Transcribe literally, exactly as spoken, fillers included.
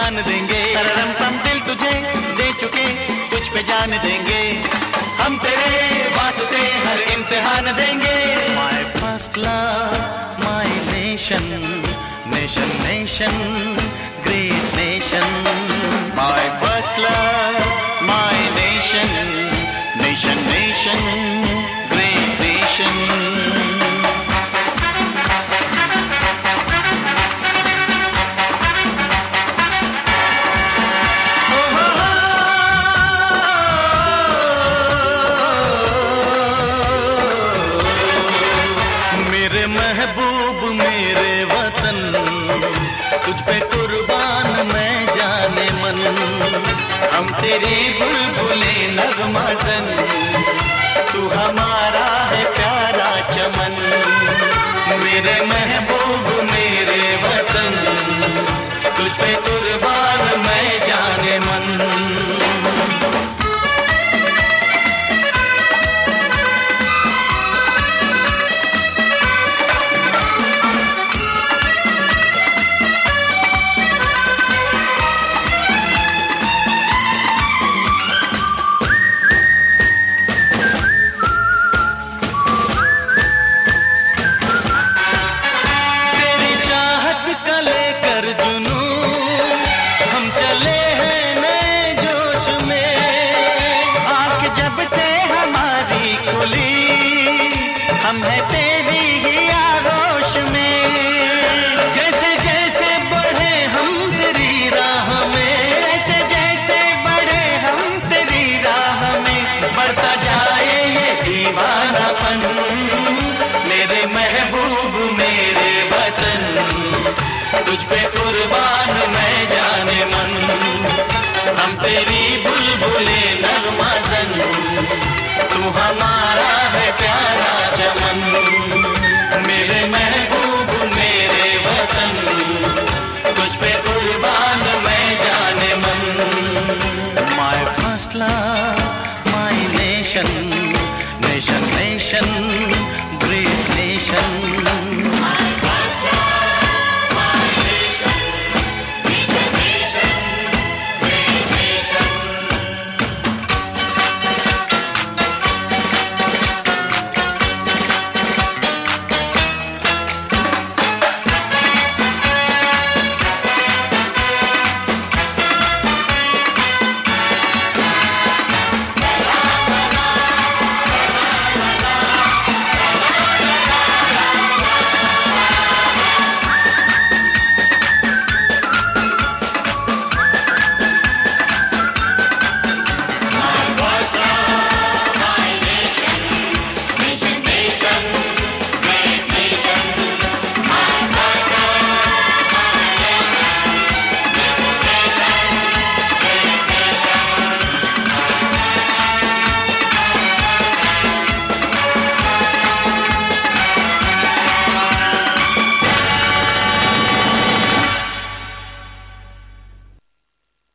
जान देंगे, सररम पम दिल तुझे दे चुके, तुझ पे जान देंगे, हम तेरे वास्ते हर इम्तिहान देंगे। My first love, my nation, nation, nation, great nation. My first love, my nation, nation, nation, great nation. महबूब मेरे वतन, तुझ पे कुर्बान मैं जाने मन, हम तेरी बुलबुले नगमाज़न, तू हमारा है प्यारा चमन। मेरे